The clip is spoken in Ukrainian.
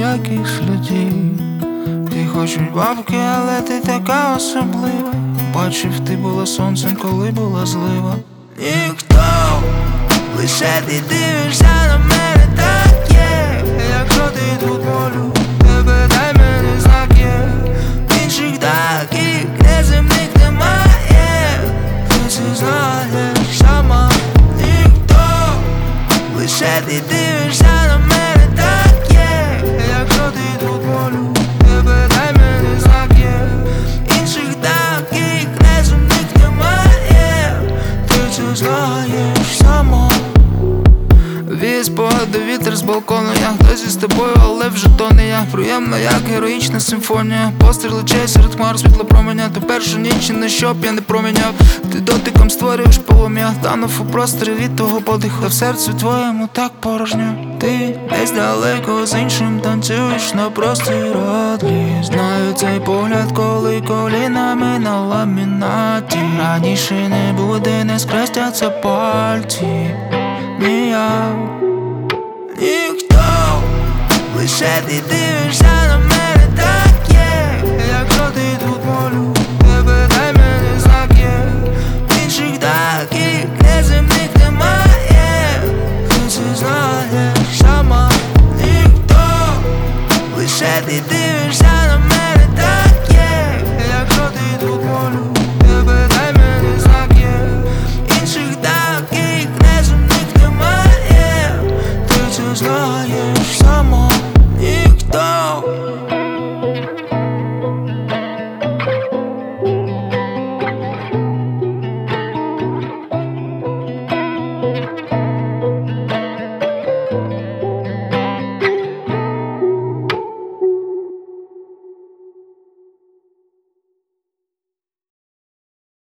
ніяких слідів. Ти хочеш бабки, але ти така особлива. Бачив, ти була сонцем, коли була злива. Ніхто, лише ти дивишся на мене, так є. Якщо ти тут молю, тебе дай мені знак є. Інших таких неземних немає. Ти це знаєш сама. Ніхто, лише ти дивишся на мене, так є. Якщо ти тут молю, тебе дай мені знак є. Інших таких неземних немає. Ти це знаєш сама. Віз погоди, вітер з балкону. Я хтось із тобою, але вже то не я. Приємно, як героїчна симфонія. Постріл очей серед хмар, світло променя. Ту першу ніч, не щоб я не проміняв. Ти дотиком створюєш полум'я. Танув у просторі від того подиху. В серці твоєму так порожньо. Ти десь далеко з іншим танцюєш на простирадлі. Знаю цей погляд, коли колінами на ламінаті. Раніше не буде, не скрестяться пальці. Ніяк, ніхто, лише ти дивишся на мене, так є. Якщо ти тут молю, тебе дай мені знак є. Інших таких неземних немає. Ти це знаєш сама. Ніхто, лише ти дивишся